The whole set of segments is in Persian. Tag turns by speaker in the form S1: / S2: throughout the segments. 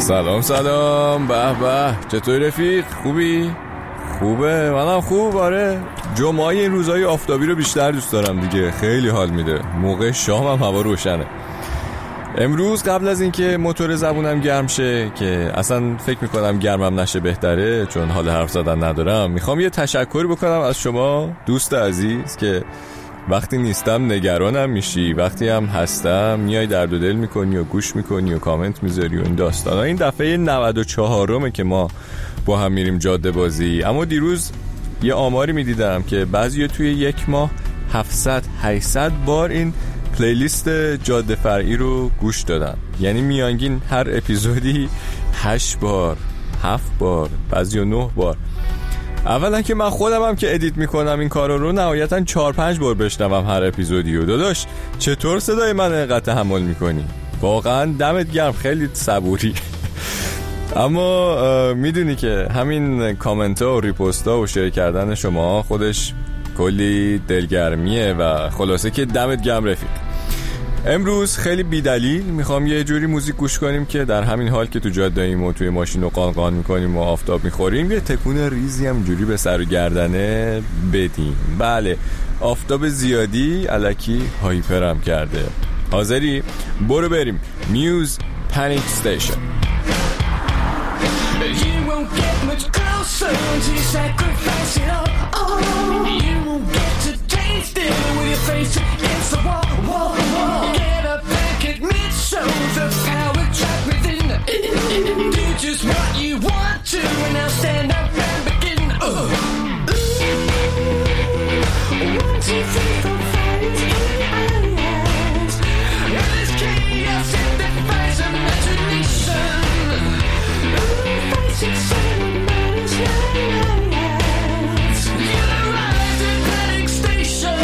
S1: سلام به به، چطوری رفیق؟ خوبی؟ خوبه، منم خوب. آره، جمعه این روزهای آفتابی رو بیشتر دوست دارم دیگه، خیلی حال میده. موقع شام هم هوا روشنه. امروز قبل از اینکه موتور زبونم گرم شه، که اصلا فکر میکنم گرمم نشه بهتره چون حال حرف زدن ندارم، میخوام یه تشکر بکنم از شما دوست عزیز که وقتی نیستم نگرانم میشی، وقتی هم هستم میای درد و دل میکنی و گوش میکنی و کامنت میذاری و این داستانا. این دفعه 94مه که ما با هم میریم جاده بازی، اما دیروز یه آماری میدیدم که بعضی توی یک ماه 700-800 بار این پلیلیست جاده فرعی رو گوش دادن. یعنی میانگین هر اپیزودی 8 بار 7 بار بعضی 9 بار. اولا که من خودم هم که ادیت میکنم این کارا رو نهایتا 4-5 بار بشنوم هر اپیزودی. و داداش چطور صدای من اینقدر تحمل میکنی؟ واقعا دمت گرم، خیلی صبوری. اما میدونی که همین کامنت ها و ریپوست ها و شیر کردن شما خودش کلی دلگرمیه و خلاصه که دمت گرم رفیق. امروز خیلی بیدلیل میخوام یه جوری موزیک گوش کنیم که در همین حال که تو جاده ایم و توی ماشین رو قانقان میکنیم و آفتاب میخوریم یه تکون ریزی هم جوری به سر و گردنه بدیم. بله، آفتاب زیادی الکی هایپرم کرده. حاضری؟ برو بریم. میوز پانیک استیشن.
S2: Just what you want to, and now stand up and begin. 1, 2, 3, 4, 5 is in eyes. And this chaos it defies imagination. 5, 6, 7, 8 is lies. You arrived at Panic Station.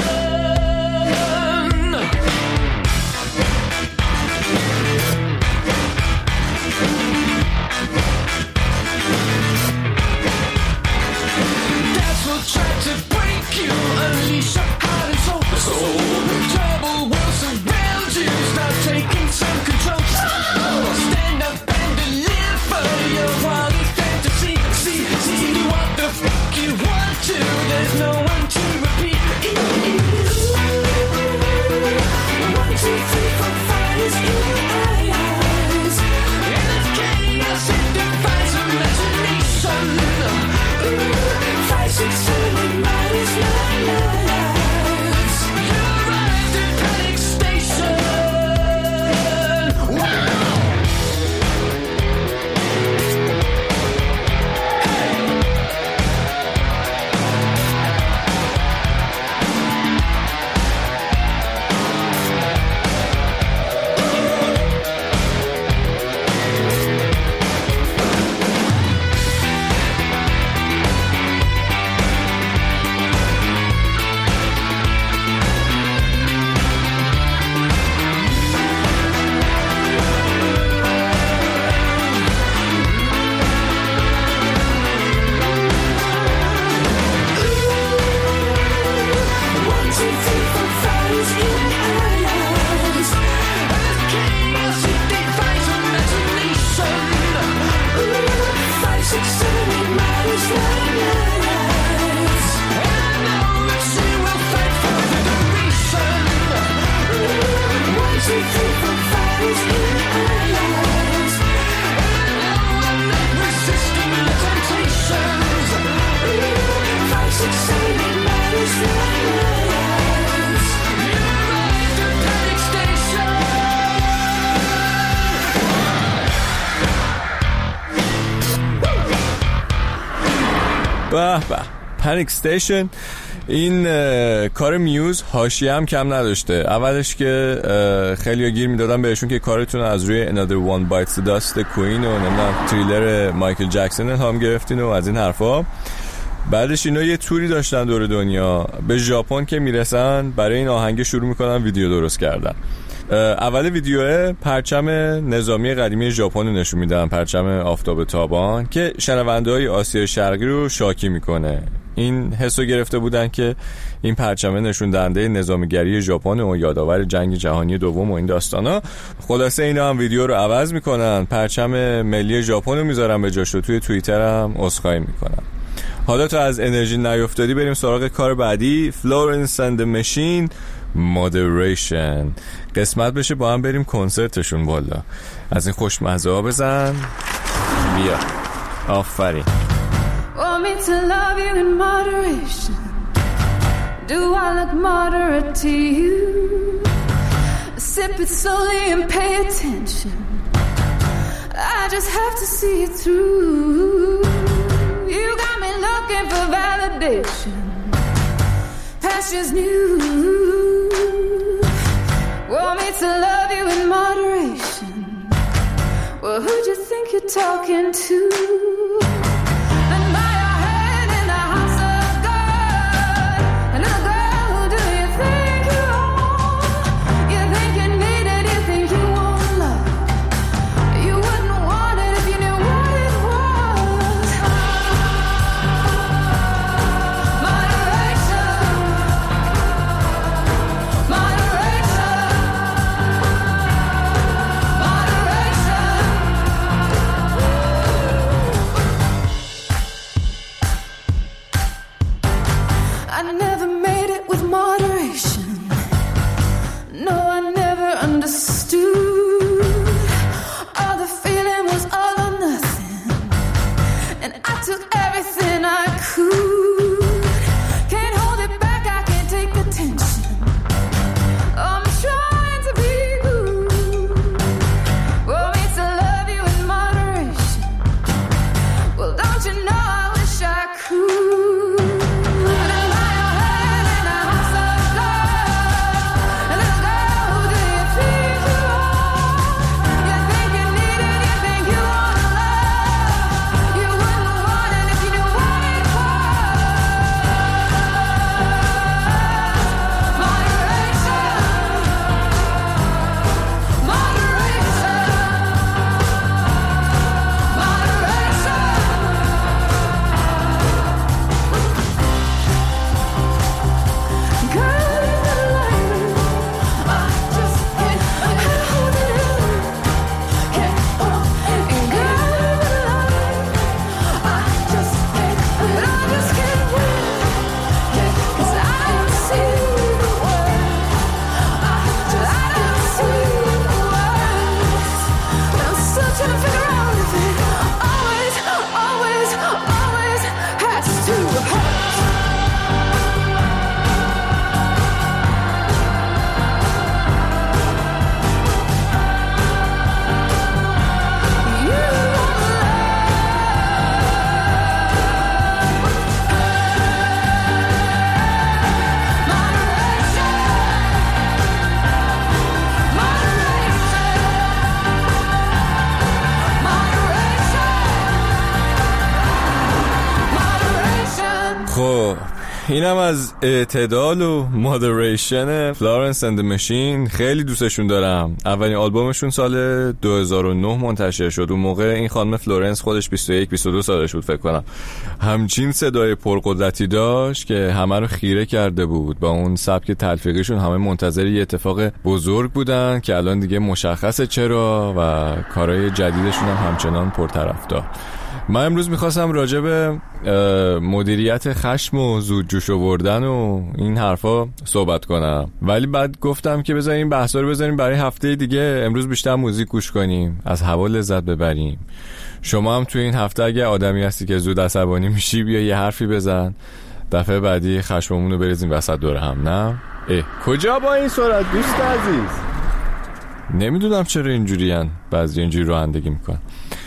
S1: به به، پانیک استیشن. این کار میوز حاشیه هم کم نداشته. اولش که خیلی گیر میدادن بهشون که کارتون از روی Another One Bites the Dust کوین و نمیدونم تریلر مایکل جکسون هم گرفتین و از این حرفا. بعدش اینا یه توری داشتن دور دنیا، به ژاپن که میرسن برای این آهنگ شروع میکنن ویدیو درست کردن. اول ویدیوه پرچم نظامی قدیمی ژاپن رو نشون میدن، پرچم آفتاب تابان که شنونده‌های آسیای شرقی رو شاکی میکنه. این حسو گرفته بودن که این پرچمه نشون دهنده نظامیگری ژاپن و یادآور جنگ جهانی دوم و این داستانا. خلاصه اینا هم ویدیو رو عوض میکنن، پرچم ملی ژاپن رو میذارن به جاش و توی توییتر هم عذرخواهی میکنن. حالا تا از انرژی نیافتادی بریم سراغ کار بعدی. فلورنس اند ماشین مودریشن. قسمت بشه با هم بریم کنسرتشون. والا از این خوشمزه ها بزن. بیا آفرین.
S3: Want me to love you in moderation. Do I look moderate to you? Sip it slowly and pay attention. I just have to see it through. You got me looking for validation. Pastures new. Want me to love you in moderation. Well, who'd you think you're talking to?
S1: اینم از اعتدال و مودریشن فلورنس اند ماشین. خیلی دوستشون دارم. اولین آلبومشون سال 2009 منتشر شد. اون موقع این خانم فلورنس خودش 21-22 سالش بود فکر کنم. همچین صدای پرقدرتی داشت که همه رو خیره کرده بود. با اون سبک تلفیقیشون همه منتظر یه اتفاق بزرگ بودن که الان دیگه مشخصه چرا و کارهای جدیدشون هم همچنان پرطرفدار. من امروز میخواستم راجع به مدیریت خشم و زود جوش آوردن و این حرفا صحبت کنم، ولی بعد گفتم که بذاریم این بحثا رو بذاریم برای هفته دیگه. امروز بیشتر موزیک گوش کنیم، از هوا لذت ببریم. شما هم توی این هفته اگه آدمی هستی که زود عصبانی میشی بیا یه حرفی بزن، دفعه بعدی خشممون رو بریزیم وسط دور هم. نه کجا با این سرعت دوست عزیز؟ نمیدونم چرا اینجوریان، بعضی اینجوری رانندگی میکنن.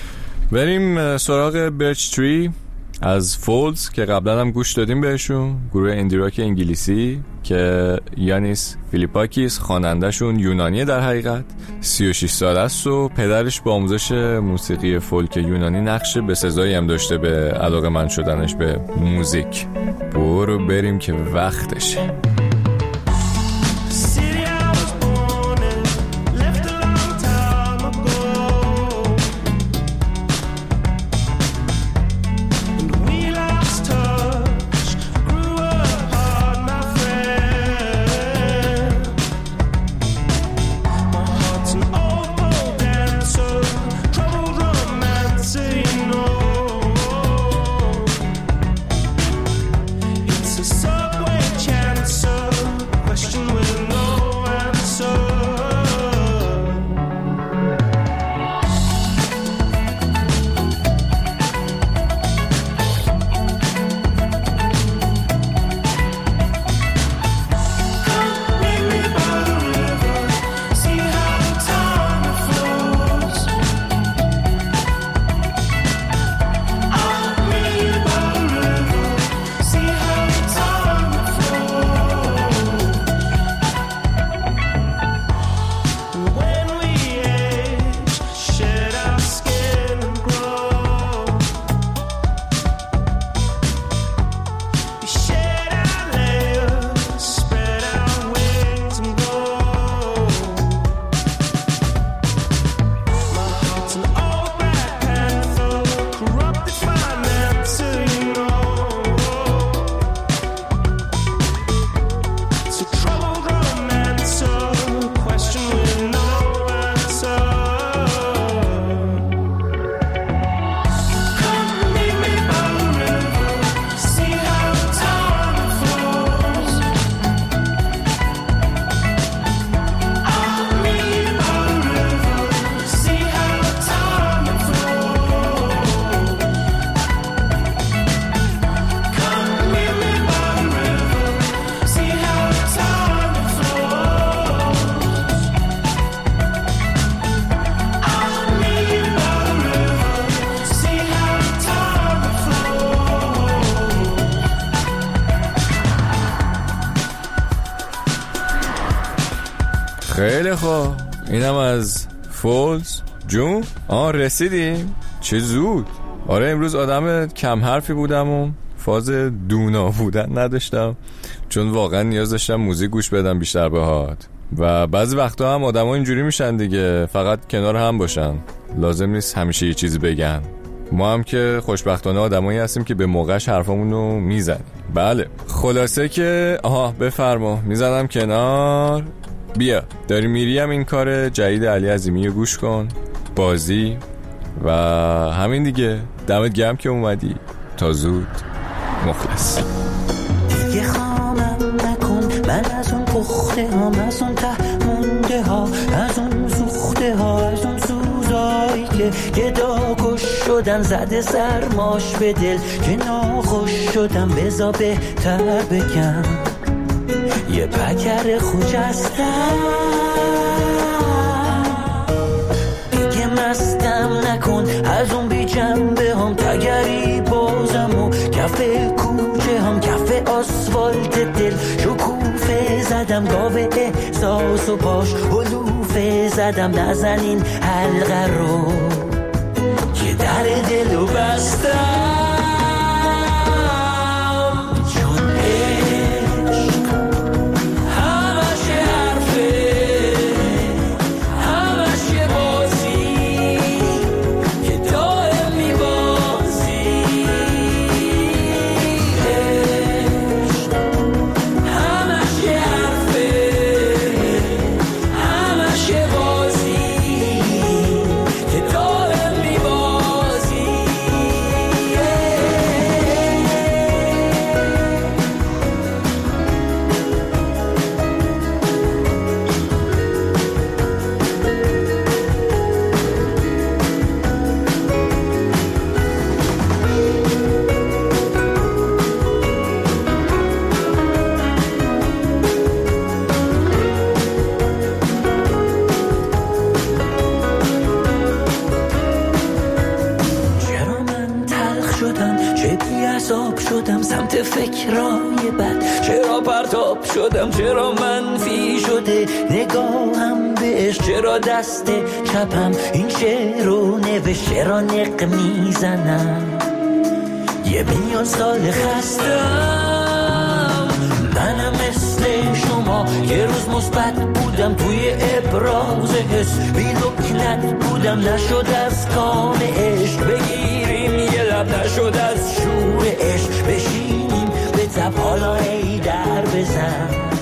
S1: بریم سراغ برچ تری از فولز که قبلا هم گوش دادیم بهشون، گروه اندی راک انگلیسی که یانیس فیلیپاکیس خواننده‌شون یونانیه در حقیقت، 36 ساله است و پدرش با آموزش موسیقی فولک یونانی نقش بسزایی هم داشته به علاقه‌مند شدنش به موزیک. برو بریم که وقتشه. خیلی خوب، اینم از فولز جون. رسیدیم، چه زود. آره امروز آدم کم حرفی بودم و فاز دونا بودن نداشتم، چون واقعا نیاز داشتم موزیک گوش بدم بیشتر بهات. و بعضی وقتا هم آدم ها اینجوری میشن دیگه، فقط کنار هم باشن، لازم نیست همیشه یه چیزی بگن. ما هم که خوشبختانه آدمایی هستیم که به موقعش حرفامونو میزنیم. بله خلاصه که بفرما، میزنم کنار. بیا داری میری هم این کار جدید علی عظیمی رو گوش کن، بازی و همین دیگه. دمت گرم که اومدی. تا زود. مخلص.
S4: دیگه خامم نکن من از اون پخته هم، از اون ته مونده ها، از اون سوخته ها، از اون سوزایی که گدا کش شدن، زده سرماش به دل که ناخوش شدم. بزا بهتر بگم یه پکر خوجستم، دیگه مستم نکن از اون بی جنبه هم، تگری بازم و کف کوچه هم، کف آسفالت دل شکوفه زدم، گاوه احساس و باش حلوفه زدم. نزن این حلقه رو که در دلو بستم، شدم سمت فکرای بد، چرا پرتاب شدم، چرا منفی شده نگاهم بهش، چرا دست چپم این شعر رو نوشت، چرا نق میزنم 1,000,000 سال خستم. منم مثل شما یه روز مثبت بودم، توی ابراز حس بی لکنت بودم، نشد از کام عشق بگیریم یه لب، نشد از شور عشق بشینیم به تب، حالا ای در بزن